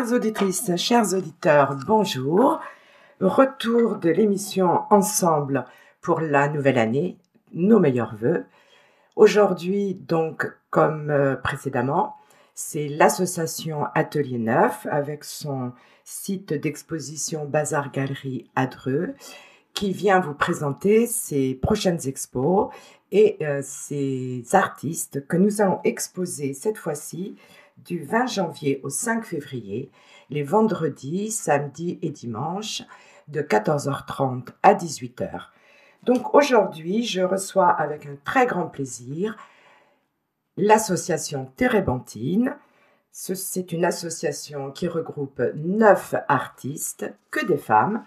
Chères auditrices, chers auditeurs, bonjour. Retour de l'émission Ensemble pour la nouvelle année, nos meilleurs vœux. Aujourd'hui, donc, comme précédemment, c'est l'association Atelier Neuf avec son site d'exposition Bazar Galerie à Dreux qui vient vous présenter ses prochaines expos et ses artistes que nous allons exposer cette fois-ci du 20 janvier au 5 février, les vendredis, samedis et dimanches, de 14h30 à 18h. Donc aujourd'hui, je reçois avec un très grand plaisir l'association Térébenthine. C'est une association qui regroupe 9 artistes, que des femmes,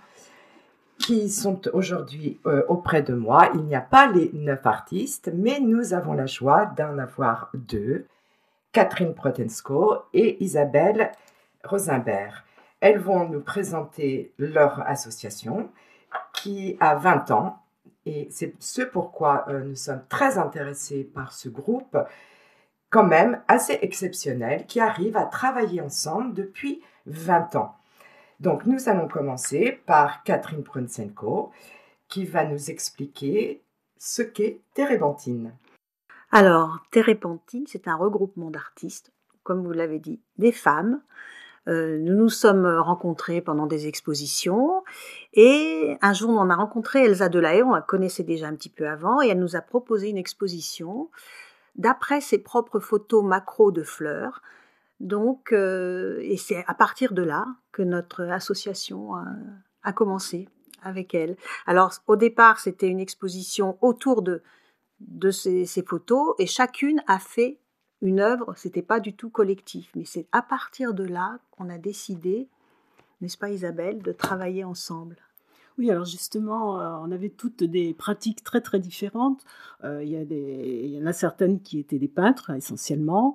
qui sont aujourd'hui auprès de moi. Il n'y a pas les 9 artistes, mais nous avons la joie d'en avoir 2, Catherine Protensko et Isabelle Rosenberg. Elles vont nous présenter leur association qui a 20 ans et c'est ce pourquoi nous sommes très intéressés par ce groupe quand même assez exceptionnel qui arrive à travailler ensemble depuis 20 ans. Donc nous allons commencer par Catherine Protensko qui va nous expliquer ce qu'est Térébenthine. Alors, Térébenthine, c'est un regroupement d'artistes, comme vous l'avez dit, des femmes. Nous nous sommes rencontrés pendant des expositions et un jour on a rencontré Elsa Delahaye, on la connaissait déjà un petit peu avant et elle nous a proposé une exposition d'après ses propres photos macro de fleurs. Donc, et c'est à partir de là que notre association a commencé avec elle. Alors au départ c'était une exposition autour de ces photos et chacune a fait une œuvre, c'était pas du tout collectif, mais c'est à partir de là qu'on a décidé, n'est-ce pas Isabelle, de travailler ensemble. Oui, alors justement, on avait toutes des pratiques très très différentes. Il y en a certaines qui étaient des peintres essentiellement.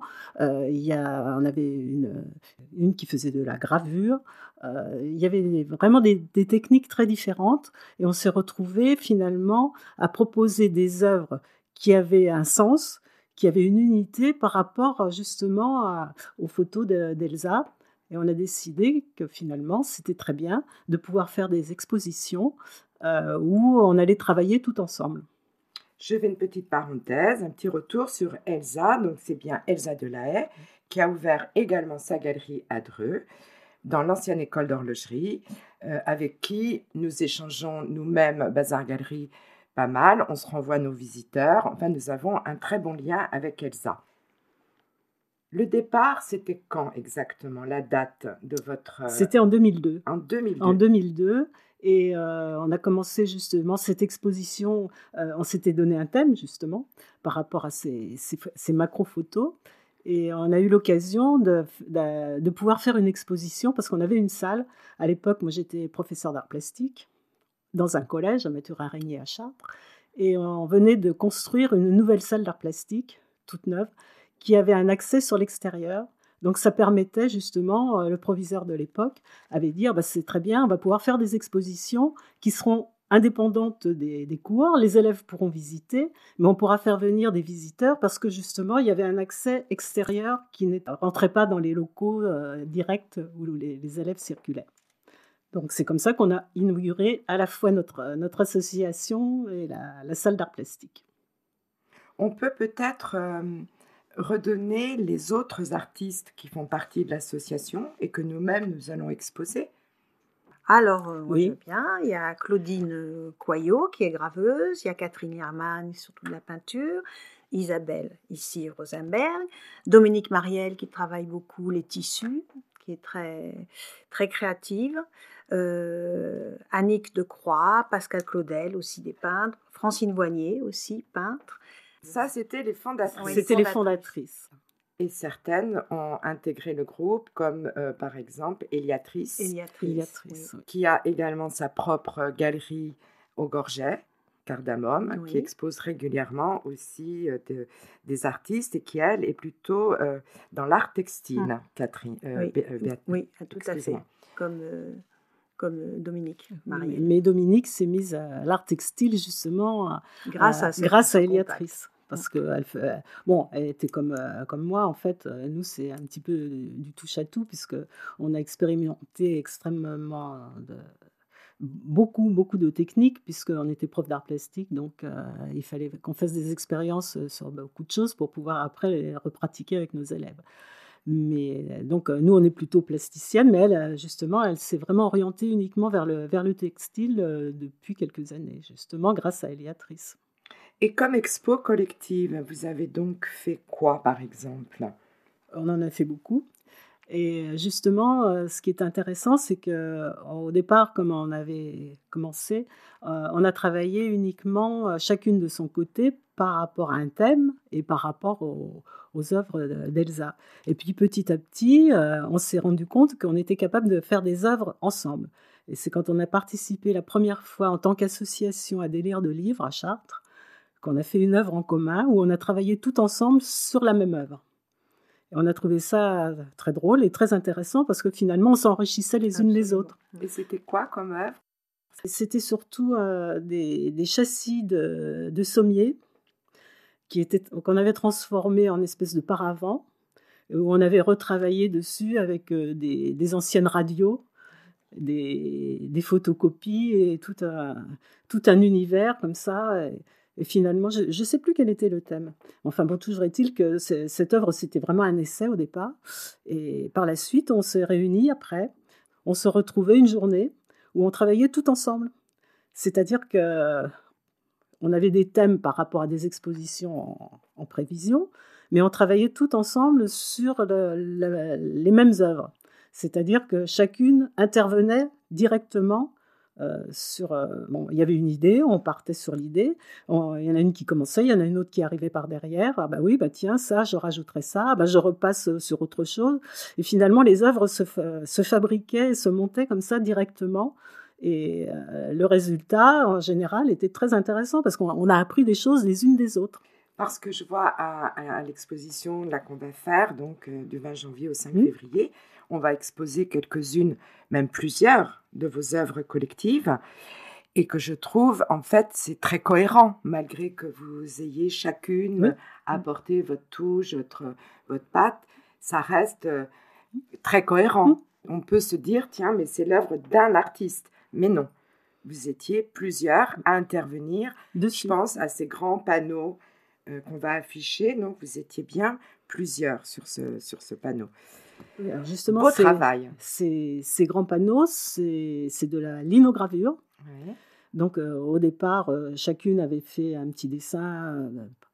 On avait une qui faisait de la gravure. Il y avait vraiment des techniques très différentes et on s'est retrouvés finalement à proposer des œuvres qui avaient un sens, qui avaient une unité par rapport justement aux photos d'Elsa. Et on a décidé que finalement, c'était très bien de pouvoir faire des expositions où on allait travailler tout ensemble. Je fais une petite parenthèse, un petit retour sur Elsa. Donc c'est bien Elsa Delahaye qui a ouvert également sa galerie à Dreux, dans l'ancienne école d'horlogerie, avec qui nous échangeons nous-mêmes, Bazar Galerie, pas mal. On se renvoie nos visiteurs. Enfin, nous avons un très bon lien avec Elsa. Le départ, c'était quand exactement, la date de votre... C'était en 2002. En 2002. En 2002. Et on a commencé justement cette exposition, on s'était donné un thème justement par rapport à ces macro-photos. Et on a eu l'occasion de pouvoir faire une exposition parce qu'on avait une salle. À l'époque, moi j'étais professeure d'art plastique dans un collège à Mathurin-Régnier à Chartres. Et on venait de construire une nouvelle salle d'art plastique, toute neuve, qui avait un accès sur l'extérieur. Donc ça permettait justement, le proviseur de l'époque avait dit c'est très bien, on va pouvoir faire des expositions qui seront indépendantes des cours, les élèves pourront visiter, mais on pourra faire venir des visiteurs parce que justement il y avait un accès extérieur qui ne rentrait pas dans les locaux directs où les élèves circulaient. Donc c'est comme ça qu'on a inauguré à la fois notre association et la salle d'art plastique. On peut peut-être redonner les autres artistes qui font partie de l'association et que nous-mêmes nous allons exposer. Alors, oui. Je veux bien. Il y a Claudine Coyot qui est graveuse, il y a Catherine Hermann, surtout de la peinture, Isabelle, ici Rosenberg, Dominique Marielle qui travaille beaucoup les tissus, qui est très, très créative, Annick Decroix, Pascal Claudel, aussi des peintres, Francine Voignier aussi, peintre. Ça, c'était les fondatrices. Oui, c'était les fondatrices. Et certaines ont intégré le groupe, comme par exemple Eliatrice, oui. Qui a également sa propre galerie au Gorget, Cardamome, qui expose régulièrement aussi des artistes et qui, elle, est plutôt dans l'art textile, Catherine. Oui, tout à fait, comme Dominique Marielle. Mais Dominique s'est mise à l'art textile justement grâce à Eliatrice. parce qu'elle elle était comme moi, en fait. Nous, c'est un petit peu du touche-à-tout, puisqu'on a expérimenté extrêmement beaucoup, beaucoup de techniques, puisqu'on était prof d'art plastique, donc il fallait qu'on fasse des expériences sur beaucoup de choses pour pouvoir après les repratiquer avec nos élèves. Mais donc nous, on est plutôt plasticienne, mais elle, justement, elle s'est vraiment orientée uniquement vers le textile depuis quelques années, justement, grâce à Eliatrice. Et comme expo collective, vous avez donc fait quoi, par exemple? On en a fait beaucoup. Et justement, ce qui est intéressant, c'est qu'au départ, comme on avait commencé, on a travaillé uniquement chacune de son côté par rapport à un thème et par rapport aux œuvres d'Elsa. Et puis petit à petit, on s'est rendu compte qu'on était capable de faire des œuvres ensemble. Et c'est quand on a participé la première fois en tant qu'association à Délire de livres à Chartres, qu'on a fait une œuvre en commun où on a travaillé tout ensemble sur la même œuvre. Et on a trouvé ça très drôle et très intéressant parce que finalement, on s'enrichissait les unes les autres. Et c'était quoi comme œuvre? C'était surtout des châssis de sommiers qu'on avait transformés en espèce de paravent, où on avait retravaillé dessus avec des anciennes radios, des photocopies et tout un univers comme ça. Et finalement, je ne sais plus quel était le thème. Enfin bon, toujours est-il que cette œuvre, c'était vraiment un essai au départ. Et par la suite, on s'est réunis après. On se retrouvait une journée où on travaillait tout ensemble. C'est-à-dire qu'on avait des thèmes par rapport à des expositions en prévision, mais on travaillait tout ensemble sur les mêmes œuvres. C'est-à-dire que chacune intervenait directement il y avait une idée, on partait sur l'idée, il y en a une qui commençait, il y en a une autre qui arrivait par derrière, tiens, ça, je rajouterai ça, je repasse sur autre chose, et finalement les œuvres se fabriquaient, se montaient comme ça directement, et le résultat, en général, était très intéressant, parce qu'on a appris des choses les unes des autres. Parce que je vois à l'exposition là qu'on va faire, donc du 20 janvier au 5 février, on va exposer quelques-unes, même plusieurs, de vos œuvres collectives, et que je trouve, en fait, c'est très cohérent, malgré que vous ayez chacune apporté votre touche, votre patte, ça reste très cohérent. On peut se dire, tiens, mais c'est l'œuvre d'un artiste. Mais non, vous étiez plusieurs à intervenir. Je pense à ces grands panneaux qu'on va afficher, donc vous étiez bien plusieurs sur ce panneau. Alors justement, beau travail. Ces grands panneaux, c'est de la linogravure. Ouais. Donc au départ, chacune avait fait un petit dessin,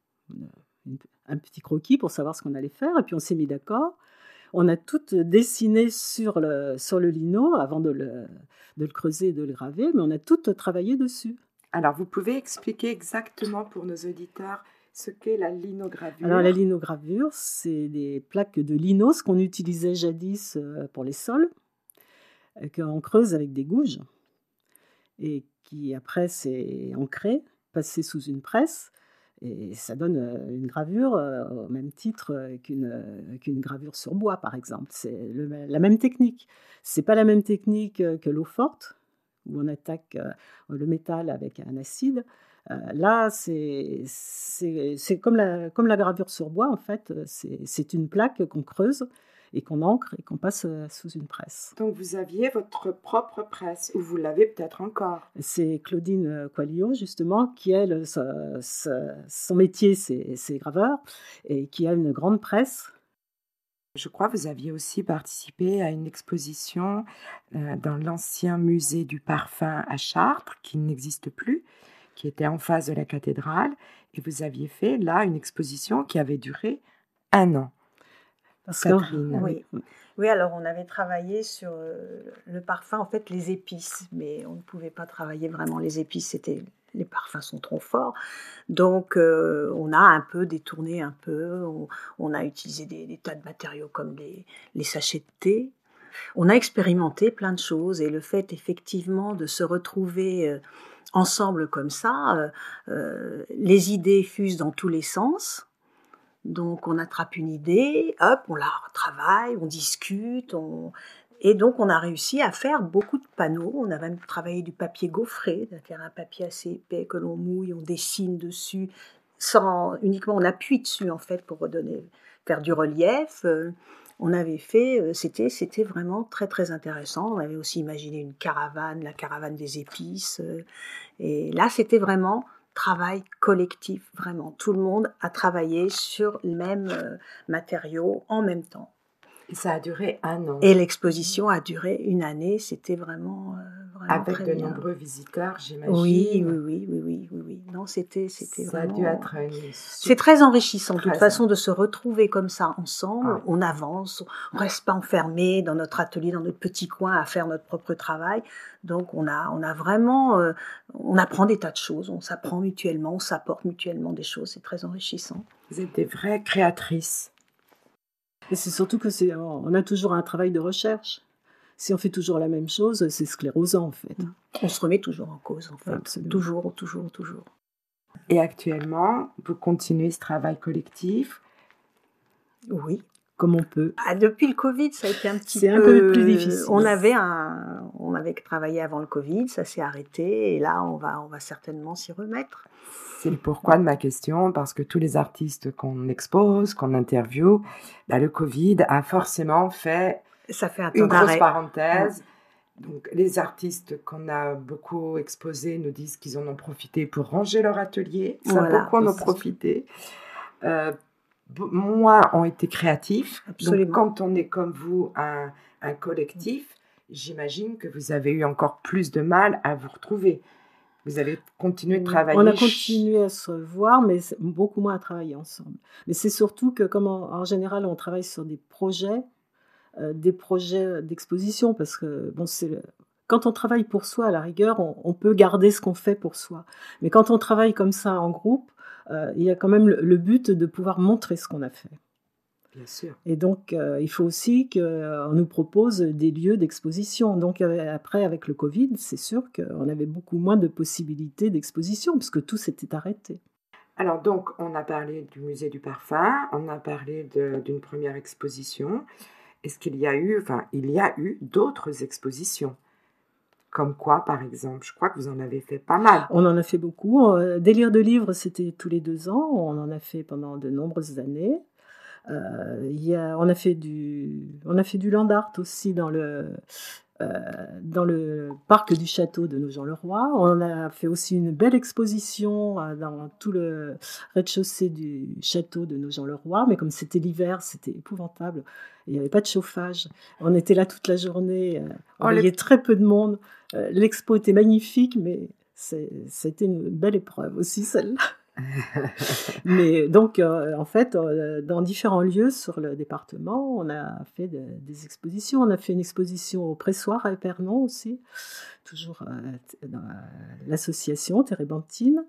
un petit croquis pour savoir ce qu'on allait faire, et puis on s'est mis d'accord. On a toutes dessiné sur le lino avant de le creuser et de le graver, mais on a toutes travaillé dessus. Alors, vous pouvez expliquer exactement pour nos auditeurs ce qu'est la linogravure? Alors, la linogravure, c'est des plaques de lino, ce qu'on utilisait jadis pour les sols, qu'on creuse avec des gouges, et qui après, c'est ancré, passé sous une presse, et ça donne une gravure au même titre qu'une gravure sur bois, par exemple. C'est la même technique. Ce n'est pas la même technique que l'eau forte, où on attaque le métal avec un acide. Là, c'est comme la gravure sur bois, en fait. C'est une plaque qu'on creuse et qu'on ancre et qu'on passe sous une presse. Donc, vous aviez votre propre presse, ou vous l'avez peut-être encore? C'est Claudine Coalio, justement, qui, elle, son métier, c'est graveur, et qui a une grande presse. Je crois que vous aviez aussi participé à une exposition dans l'ancien musée du parfum à Chartres, qui n'existe plus, qui était en face de la cathédrale, et vous aviez fait là une exposition qui avait duré 1 an. Catherine. Oui, alors on avait travaillé sur le parfum, en fait les épices, mais on ne pouvait pas travailler vraiment les épices, les parfums sont trop forts, donc on a un peu détourné un peu, on a utilisé des tas de matériaux comme les sachets de thé, on a expérimenté plein de choses, et le fait effectivement de se retrouver ensemble comme ça, les idées fusent dans tous les sens. Donc on attrape une idée, hop, on la retravaille, on discute, et donc on a réussi à faire beaucoup de panneaux. On a même travaillé du papier gaufré, c'est-à-dire un papier assez épais que l'on mouille, on dessine dessus sans uniquement en appui dessus en fait pour faire du relief. On avait fait, c'était vraiment très très intéressant. On avait aussi imaginé une caravane, la caravane des épices. Et là, c'était vraiment travail collectif, vraiment. Tout le monde a travaillé sur les mêmes matériaux en même temps. Et ça a duré 1 an. Et l'exposition a duré 1 année. C'était vraiment Avec très de bien. nombreux visiteurs, j'imagine. Oui. Non, c'était Ça vraiment... a dû être C'est très enrichissant, de toute Très façon, de se retrouver comme ça ensemble. Ouais. On avance, on reste pas enfermé dans notre atelier, dans notre petit coin à faire notre propre travail. Donc, on a vraiment... on apprend des tas de choses, on s'apprend mutuellement, on s'apporte mutuellement des choses. C'est très enrichissant. Vous êtes des vraies créatrices. Et c'est surtout que on a toujours un travail de recherche. Si on fait toujours la même chose, c'est sclérosant en fait. On se remet toujours en cause en fait. Absolument. Toujours. Et actuellement, vous continuez ce travail collectif? Oui. Comme on peut. Depuis le Covid, ça a été un petit peu... C'est un peu plus difficile. On avait travaillé avant le Covid, ça s'est arrêté et là, on va certainement s'y remettre. C'est le pourquoi de ma question, parce que tous les artistes qu'on expose, qu'on interviewe, le Covid a forcément fait Ça fait un temps une grosse d'arrêt. parenthèse. Donc, les artistes qu'on a beaucoup exposés nous disent qu'ils en ont profité pour ranger leur atelier. Ça, Voilà. beaucoup en ont profité. Moins ont été créatifs. Absolument. Donc, quand on est comme vous, un collectif, j'imagine que vous avez eu encore plus de mal à vous retrouver. Vous avez continué de travailler. On a continué à se voir, mais beaucoup moins à travailler ensemble. Mais c'est surtout que, comme en général, on travaille sur des projets d'exposition, parce que quand on travaille pour soi, à la rigueur, on peut garder ce qu'on fait pour soi. Mais quand on travaille comme ça en groupe, il y a quand même le but de pouvoir montrer ce qu'on a fait. Bien sûr. Et donc, il faut aussi qu'on nous propose des lieux d'exposition. Donc, après, avec le Covid, c'est sûr qu'on avait beaucoup moins de possibilités d'exposition, parce que tout s'était arrêté. Alors, donc, on a parlé du musée du parfum, on a parlé d'une première exposition. Est-ce qu'il y a eu, il y a eu d'autres expositions? Comme quoi, par exemple? Je crois que vous en avez fait pas mal. On en a fait beaucoup. Délire de livres, c'était tous les 2 ans. On en a fait pendant de nombreuses années. On a fait du land art aussi dans le parc du château de Nogent-le-Roi. On a fait aussi une belle exposition dans tout le rez-de-chaussée du château de Nogent-le-Roi, mais comme c'était l'hiver, c'était épouvantable. Il n'y avait pas de chauffage. On était là toute la journée. On voyait très peu de monde. L'expo était magnifique, mais c'était une belle épreuve aussi, celle-là. Mais donc, en fait, dans différents lieux sur le département, on a fait des expositions. On a fait une exposition au Pressoir à Épernon aussi, toujours dans l'association Térébenthine.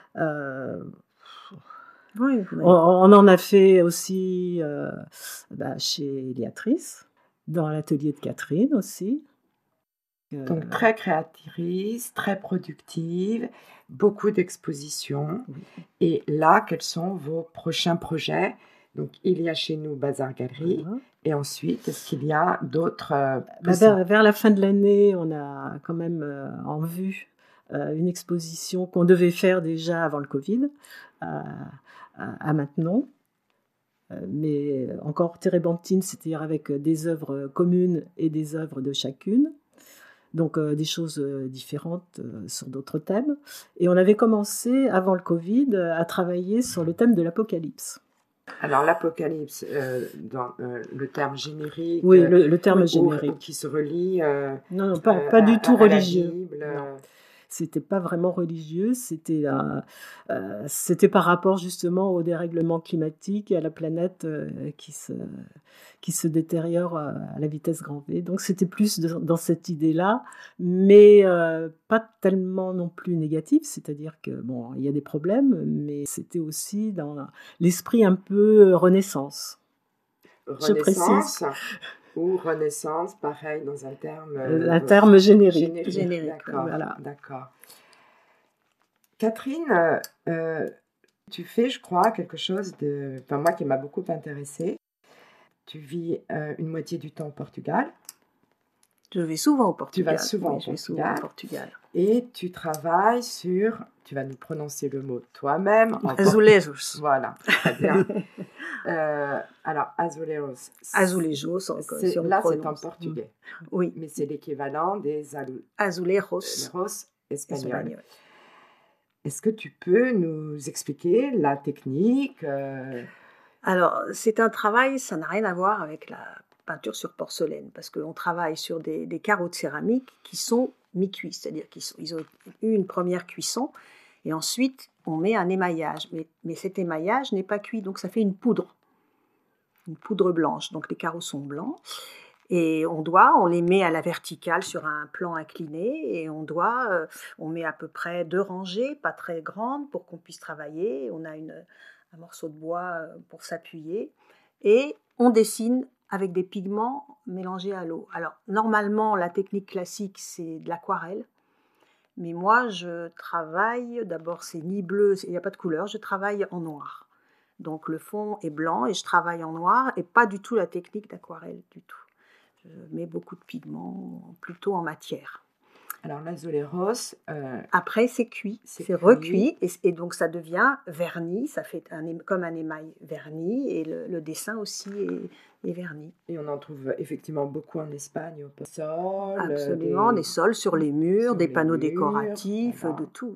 Oui. On en a fait aussi chez Eliatrice, dans l'atelier de Catherine aussi. Donc, très créatrice, très productive, beaucoup d'expositions. Oui. Et là, quels sont vos prochains projets? Donc, il y a chez nous Bazar Galerie. Voilà. Et ensuite, est-ce qu'il y a d'autres vers la fin de l'année, on a quand même en vue une exposition qu'on devait faire déjà avant le Covid, à Maintenon. Mais encore Térébenthine, c'est-à-dire avec des œuvres communes et des œuvres de chacune. Donc des choses différentes sur d'autres thèmes. Et on avait commencé, avant le Covid, à travailler sur le thème de l'Apocalypse. Alors l'Apocalypse, dans le terme générique. Oui, le terme générique. Qui se relie non, pas du tout religieux. La Bible, C'était pas vraiment religieux, c'était par rapport justement au dérèglement climatique et à la planète qui se détériore à la vitesse grand V. Donc c'était plus dans cette idée-là, mais pas tellement non plus négatif, c'est-à-dire que bon, il y a des problèmes, mais c'était aussi dans l'esprit un peu Renaissance. Je précise. Ou Renaissance, pareil, dans un terme... un terme générique. D'accord, voilà. D'accord. Catherine, tu fais, je crois, quelque chose moi qui m'a beaucoup intéressée. Tu vis une moitié du temps au Portugal. Je vais souvent au Portugal. Tu vas souvent au Je vais souvent Portugal. au Portugal. Et tu travailles sur, tu vas nous prononcer le mot toi-même. Azulejos. Voilà, très bien. Alors, azulejos. Azulejos, si on là, c'est en prononce. portugais. Oui. Mais c'est l'équivalent des Azulejos espagnols. Est-ce que tu peux nous expliquer la technique Alors, c'est un travail, ça n'a rien à voir avec la peinture sur porcelaine, parce qu'on travaille sur des carreaux de céramique qui sont mi-cuits, c'est-à-dire qu'ils ont eu une première cuisson, et ensuite on met un émaillage. Mais cet émaillage n'est pas cuit, donc ça fait une poudre blanche. Donc les carreaux sont blancs, et on les met à la verticale sur un plan incliné, et on met à peu près 2 rangées, pas très grandes, pour qu'on puisse travailler. On a un morceau de bois pour s'appuyer, et on dessine avec des pigments mélangés à l'eau. Alors, normalement, la technique classique, c'est de l'aquarelle, mais moi, je travaille, d'abord, c'est ni bleu, il n'y a pas de couleur, je travaille en noir. Donc, le fond est blanc, et je travaille en noir, et pas du tout la technique d'aquarelle, du tout. Je mets beaucoup de pigments, plutôt en matière. Alors, l'azulejos... Après, c'est cuit, c'est recuit, et donc ça devient verni, ça fait comme un émail verni, et le dessin aussi est verni. Et on en trouve effectivement beaucoup en Espagne, au sol. Absolument, des sols sur les murs, des panneaux décoratifs, voilà. de tout.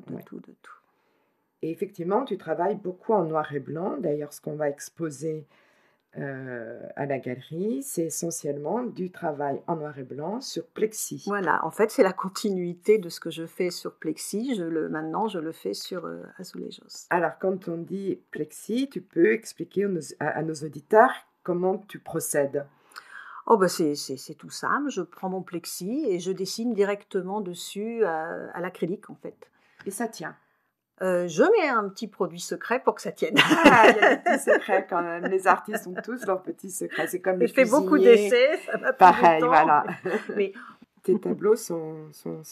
Et effectivement, tu travailles beaucoup en noir et blanc. D'ailleurs, ce qu'on va exposer à la galerie, c'est essentiellement du travail en noir et blanc sur plexi. Voilà, en fait, c'est la continuité de ce que je fais sur plexi. Maintenant, je le fais sur azulejos. Alors, quand on dit plexi, tu peux expliquer à nos auditeurs comment tu procèdes? Oh ben c'est tout simple. Je prends mon plexi et je dessine directement dessus à l'acrylique, en fait. Et ça tient? Je mets un petit produit secret pour que ça tienne. Ah, il y a des petits secrets quand même. Les artistes ont tous leurs petits secrets. C'est comme les cuisiniers. Je fais beaucoup d'essais, ça m'a pris pareil, du temps, voilà. Mais... Tes tableaux sont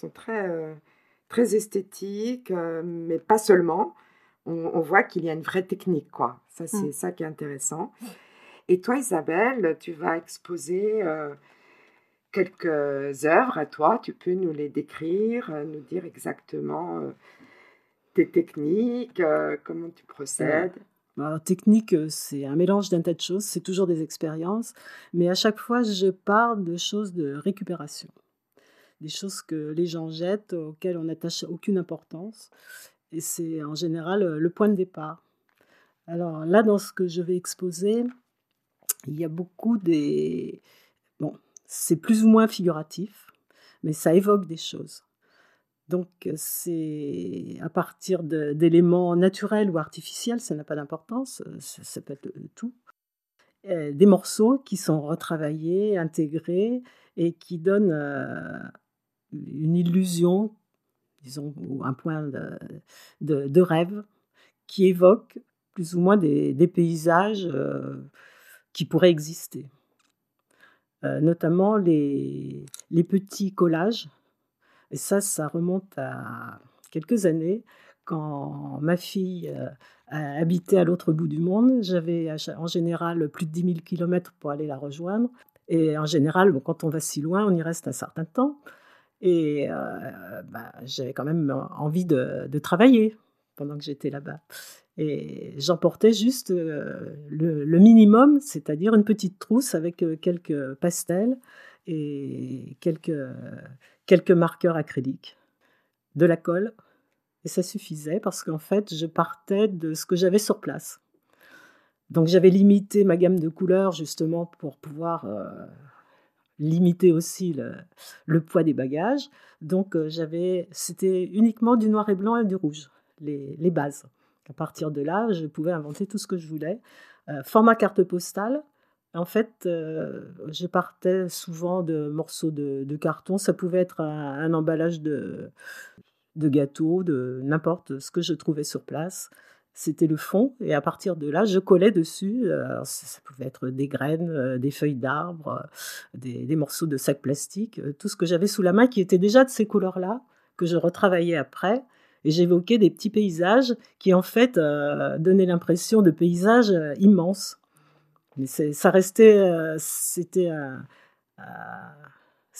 très esthétiques, mais pas seulement. On voit qu'il y a une vraie technique, quoi. Ça, c'est ça qui est intéressant. Et toi, Isabelle, tu vas exposer quelques œuvres à toi. Tu peux nous les décrire, nous dire exactement tes techniques, comment tu procèdes. Alors, technique, c'est un mélange d'un tas de choses, c'est toujours des expériences, mais à chaque fois, je parle de choses de récupération, des choses que les gens jettent, auxquelles on n'attache aucune importance, et c'est en général le point de départ. Alors là, dans ce que je vais exposer, il y a beaucoup Bon, c'est plus ou moins figuratif, mais ça évoque des choses. Donc, c'est à partir d'éléments naturels ou artificiels, ça n'a pas d'importance, ça peut être tout. Des morceaux qui sont retravaillés, intégrés, et qui donnent une illusion, disons, ou un point de rêve, qui évoque plus ou moins des paysages qui pourraient exister. Notamment les petits collages. Et ça remonte à quelques années, quand ma fille habitait à l'autre bout du monde. J'avais en général plus de 10 000 kilomètres pour aller la rejoindre. Et en général, quand on va si loin, on y reste un certain temps. Et j'avais quand même envie de travailler pendant que j'étais là-bas. Et j'emportais juste le minimum, c'est-à-dire une petite trousse avec quelques pastels et quelques marqueurs acryliques, de la colle, et ça suffisait parce qu'en fait, je partais de ce que j'avais sur place. Donc j'avais limité ma gamme de couleurs justement pour pouvoir limiter aussi le poids des bagages. Donc c'était uniquement du noir et blanc et du rouge, les bases. À partir de là, je pouvais inventer tout ce que je voulais. Format carte postale. En fait, je partais souvent de morceaux de carton. Ça pouvait être un emballage de gâteau, de n'importe ce que je trouvais sur place. C'était le fond. Et à partir de là, je collais dessus. Alors, ça pouvait être des graines, des feuilles d'arbres, des morceaux de sacs plastiques. Tout ce que j'avais sous la main qui était déjà de ces couleurs-là, que je retravaillais après. Et j'évoquais des petits paysages qui, en fait, donnaient l'impression de paysages immenses. Mais ça restait, c'était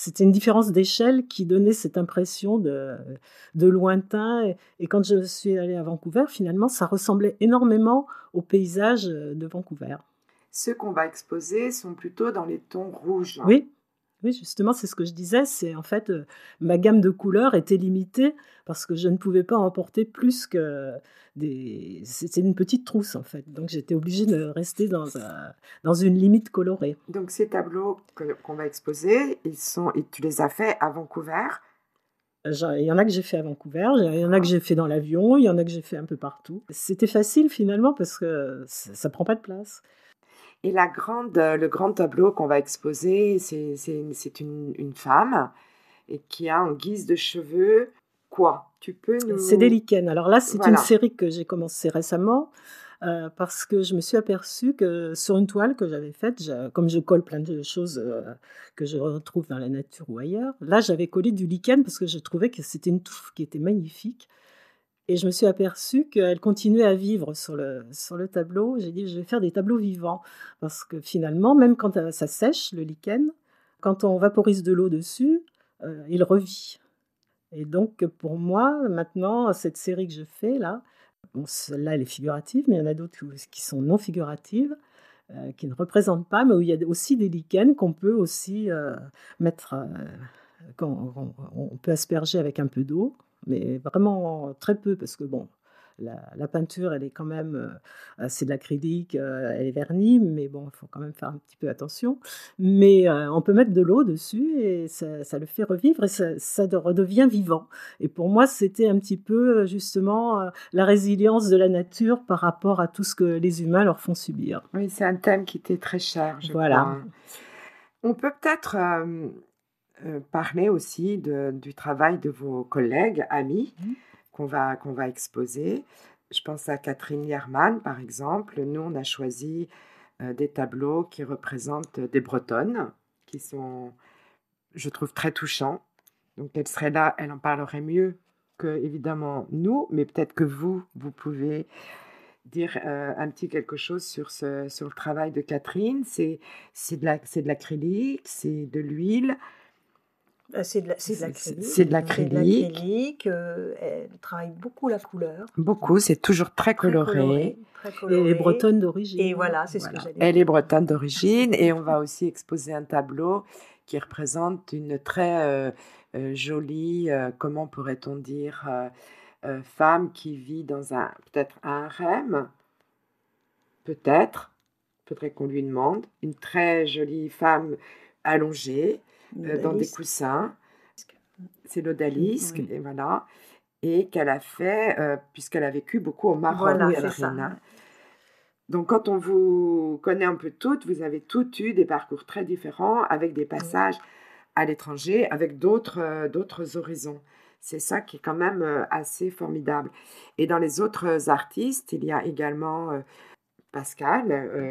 c'était une différence d'échelle qui donnait cette impression de lointain. Et quand je suis allée à Vancouver, finalement, ça ressemblait énormément au paysage de Vancouver. Ceux qu'on va exposer sont plutôt dans les tons rouges. Oui, justement, c'est ce que je disais. C'est en fait, ma gamme de couleurs était limitée parce que je ne pouvais pas emporter plus que c'était une petite trousse, en fait. Donc, j'étais obligée de rester dans une limite colorée. Donc, ces tableaux qu'on va exposer, tu les as faits à Vancouver? Il y en a que j'ai fait à Vancouver, il y en a que j'ai fait dans l'avion, il y en a que j'ai fait un peu partout. C'était facile, finalement, parce que ça prend pas de place. Et le grand tableau qu'on va exposer, c'est une femme et qui a en guise de cheveux quoi? Tu peux nous... C'est des lichens. Alors là, c'est Voilà. une série que j'ai commencé récemment parce que je me suis aperçue que sur une toile que j'avais faite, comme je colle plein de choses que je retrouve dans la nature ou ailleurs, là, j'avais collé du lichen parce que je trouvais que c'était une touffe qui était magnifique. Et je me suis aperçue qu'elle continuait à vivre sur le tableau. J'ai dit, je vais faire des tableaux vivants. Parce que finalement, même quand ça sèche, le lichen, quand on vaporise de l'eau dessus, il revit. Et donc, pour moi, maintenant, cette série que je fais, là, bon, celle-là, elle est figurative, mais il y en a d'autres qui sont non figuratives, qui ne représentent pas, mais où il y a aussi des lichens qu'on peut aussi mettre, on peut asperger avec un peu d'eau, mais vraiment très peu, parce que bon, la peinture, elle est quand même, c'est de l'acrylique, elle est vernie, mais bon, il faut quand même faire un petit peu attention. Mais on peut mettre de l'eau dessus et ça le fait revivre et ça redevient vivant. Et pour moi, c'était un petit peu justement la résilience de la nature par rapport à tout ce que les humains leur font subir. Oui, c'est un thème qui était très cher, je Voilà. crois. On peut peut-être parler aussi du travail de vos collègues, amis, qu'on va exposer. Je pense à Catherine Lierman, par exemple. Nous, on a choisi des tableaux qui représentent des Bretonnes, qui sont, je trouve, très touchants. Donc, elle serait là, elle en parlerait mieux que, évidemment, nous, mais peut-être que vous pouvez dire un petit quelque chose sur le travail de Catherine. C'est de l'acrylique, c'est de l'huile. C'est de l'acrylique. C'est de l'acrylique. Elle travaille beaucoup la couleur. Beaucoup, c'est toujours très coloré. Très coloré. Et les Bretonnes d'origine. Et voilà, c'est ce que j'allais dire. Elle est bretonne d'origine et on va aussi exposer un tableau qui représente une très jolie, comment pourrait-on dire, femme qui vit dans peut-être un harem, peut-être, faudrait qu'on lui demande, une très jolie femme allongée dans des coussins, c'est l'odalisque, Oui. et voilà, et qu'elle a fait, puisqu'elle a vécu beaucoup au Maroc, Voilà, Catherine, c'est ça. hein. Donc, quand on vous connaît un peu toutes, vous avez toutes eu des parcours très différents, avec des passages à l'étranger, avec d'autres horizons. C'est ça qui est quand même assez formidable. Et dans les autres artistes, il y a également Pascal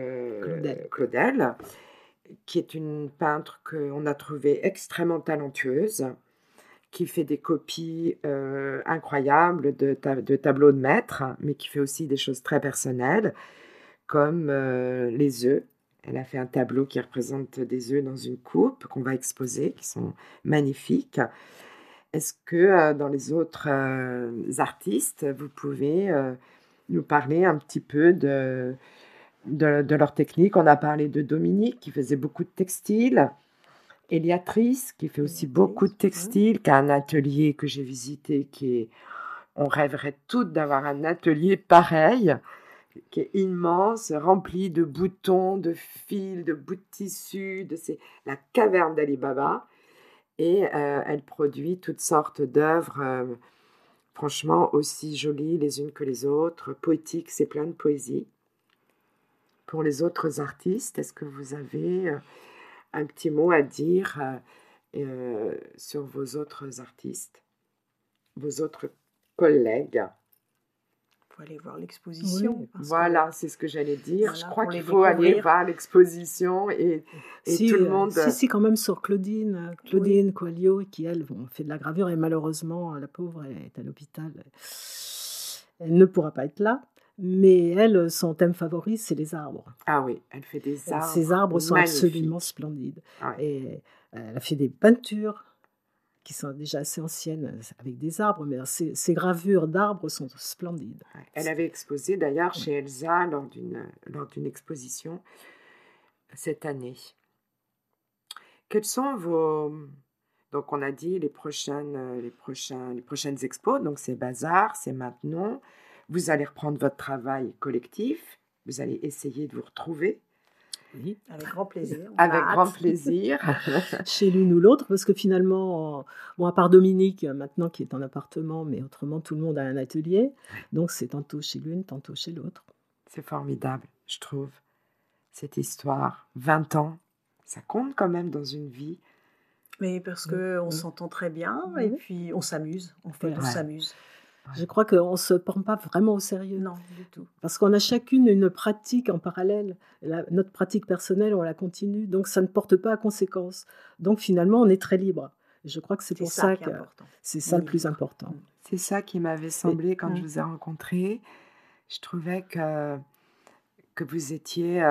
Claudel, qui est une peintre qu'on a trouvée extrêmement talentueuse, qui fait des copies incroyables de tableaux de maître, mais qui fait aussi des choses très personnelles, comme les œufs. Elle a fait un tableau qui représente des œufs dans une coupe qu'on va exposer, qui sont magnifiques. Est-ce que dans les autres artistes, vous pouvez nous parler un petit peu de leur technique? On a parlé de Dominique, qui faisait beaucoup de textiles. Eliatrice, qui fait aussi beaucoup de textiles, qui a un atelier que j'ai visité, on rêverait toutes d'avoir un atelier pareil, qui est immense, rempli de boutons, de fils, de bouts de tissu, c'est la caverne d'Ali Baba. Et elle produit toutes sortes d'œuvres, franchement aussi jolies les unes que les autres, poétiques, c'est plein de poésie. Pour les autres artistes, est-ce que vous avez un petit mot à dire sur vos autres artistes, vos autres collègues? Il faut aller voir l'exposition. Oui, voilà, c'est ce que j'allais dire. Voilà, je crois pour qu'il les faut aller découvrir. voir l'exposition et tout le monde... Si, quand même sur Claudine Coalio, qui, elle, fait de la gravure et malheureusement, la pauvre est à l'hôpital. Elle ne pourra pas être là. Mais elle, son thème favori, c'est les arbres. Ah oui, elle fait des arbres. Ces arbres sont magnifiques. absolument splendides. Ouais. Et elle a fait des peintures qui sont déjà assez anciennes avec des arbres, mais ces gravures d'arbres sont splendides. Ouais. Elle avait exposé d'ailleurs chez Elsa lors d'une exposition cette année. Quels sont vos... Donc on a dit les prochaines expos, donc c'est Bazar, c'est maintenant. Vous allez reprendre votre travail collectif, vous allez essayer de vous retrouver. Oui. Avec grand plaisir. Avec grand plaisir. Chez l'une ou l'autre, parce que finalement, bon, à part Dominique, maintenant qui est en appartement, mais autrement, tout le monde a un atelier. Donc, c'est tantôt chez l'une, tantôt chez l'autre. C'est formidable, je trouve, cette histoire. 20 ans, ça compte quand même dans une vie. Mais parce qu'on s'entend très bien et puis on s'amuse. On fait tous s'amuse. Je crois qu'on ne se prend pas vraiment au sérieux. Non, du tout. Parce qu'on a chacune une pratique en parallèle. Notre pratique personnelle, on la continue. Donc, ça ne porte pas à conséquence. Donc, finalement, on est très libre. Et je crois que c'est pour ça que c'est ça le plus important. C'est ça qui m'avait semblé quand je vous ai rencontré. Je trouvais que vous étiez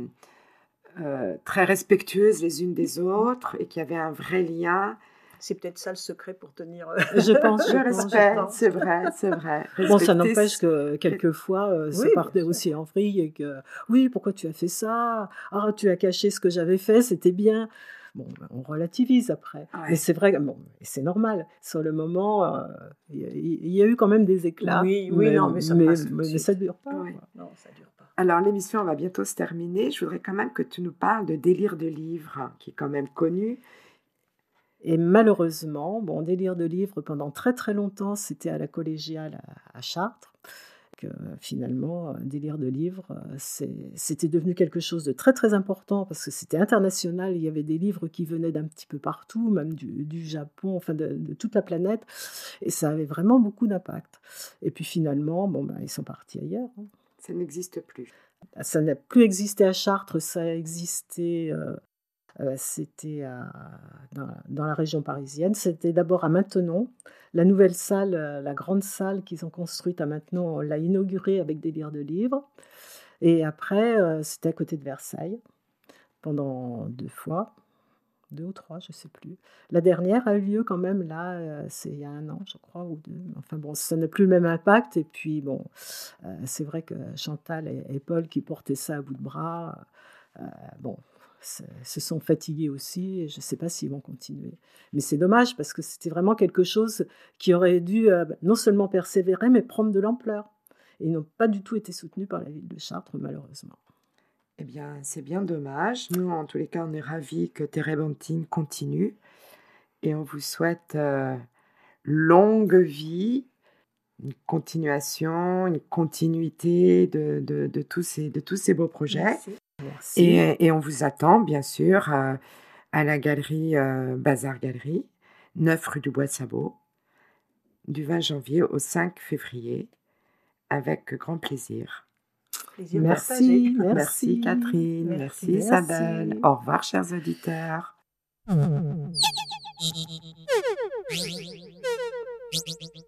très respectueuses les unes des autres et qu'il y avait un vrai lien. C'est peut-être ça le secret pour tenir. Je pense. Le respect, c'est vrai. Bon, ça n'empêche que quelquefois, ça partait aussi en vrille et que oui, pourquoi tu as fait ça ? Ah, tu as caché ce que j'avais fait, c'était bien. Bon, on relativise après. Ouais. Mais c'est vrai, bon, c'est normal. Sur le moment, il y a eu quand même des éclats. Oui, mais ça passe tout de suite. Mais ça ne dure pas. Ouais. Non, ça dure pas. Alors, l'émission va bientôt se terminer. Je voudrais quand même que tu nous parles de Délire de livre, qui est quand même connu. Et malheureusement, bon, Délire de livre, pendant très très longtemps, c'était à la collégiale à Chartres. Que finalement, Délire de livre, c'était devenu quelque chose de très très important parce que c'était international. Il y avait des livres qui venaient d'un petit peu partout, même du Japon, enfin de toute la planète. Et ça avait vraiment beaucoup d'impact. Et puis finalement, bon, ils sont partis ailleurs. Ça n'existe plus. Ça n'a plus existé à Chartres, ça a existé... c'était dans la région parisienne. C'était d'abord à Maintenon. La nouvelle salle, la grande salle qu'ils ont construite à Maintenon, on l'a inaugurée avec Délire de livre. Et après, c'était à côté de Versailles, pendant 2 fois. 2 ou 3, je ne sais plus. La dernière a eu lieu quand même, là, c'est il y a 1 an, je crois, ou 2. Enfin bon, ça n'a plus le même impact. Et puis, bon, c'est vrai que Chantal et Paul qui portaient ça à bout de bras, bon... se sont fatigués aussi et je ne sais pas s'ils vont continuer. Mais c'est dommage parce que c'était vraiment quelque chose qui aurait dû non seulement persévérer mais prendre de l'ampleur. Et ils n'ont pas du tout été soutenus par la ville de Chartres, malheureusement. Eh bien, c'est bien dommage. Nous, en tous les cas, on est ravis que Térébenthine continue et on vous souhaite longue vie, une continuation, une continuité de tous ces beaux projets. Merci. Et on vous attend, bien sûr, à la galerie Bazar Galerie, 9 rue du Bois-Sabot, du 20 janvier au 5 février, avec grand plaisir. Merci Catherine, merci Isabelle. Au revoir, chers auditeurs.